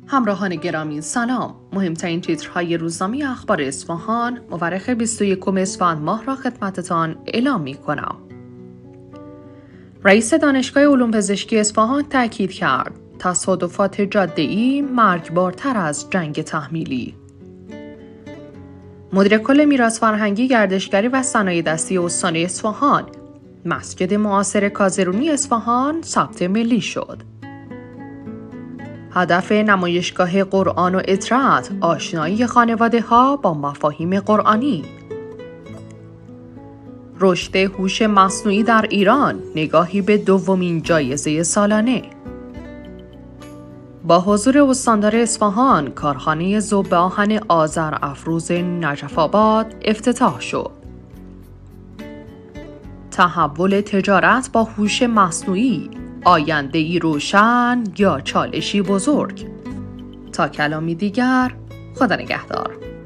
همراهان گرامی سلام. مهمترین تیترهای روزنامه اخبار اصفهان مورخ 21 اسفند ماه را خدمتتان اعلام می‌کنم. رئیس دانشگاه علوم پزشکی اصفهان تاکید کرد تصادفات جاده‌ای مرگبارتر از جنگ تحمیلی. مدیر کل میراث فرهنگی، گردشگری و صنایع دستی استان اصفهان، مسجد معاصر کازرونی اصفهان ثبت ملی شد. هدف نمایشگاه قرآن و اطاعت آشنایی خانواده‌ها با مفاهیم قرآنی. رشد هوش مصنوعی در ایران، نگاهی به دومین جایزه سالانه. با حضور استاندار اصفهان، کارخانه ذوب آهن آذرافروز نجف آباد افتتاح شد. تحول تجارت با هوش مصنوعی، آینده‌ای روشن یا چالشی بزرگ؟ تا کلامی دیگر، خدا نگهدار.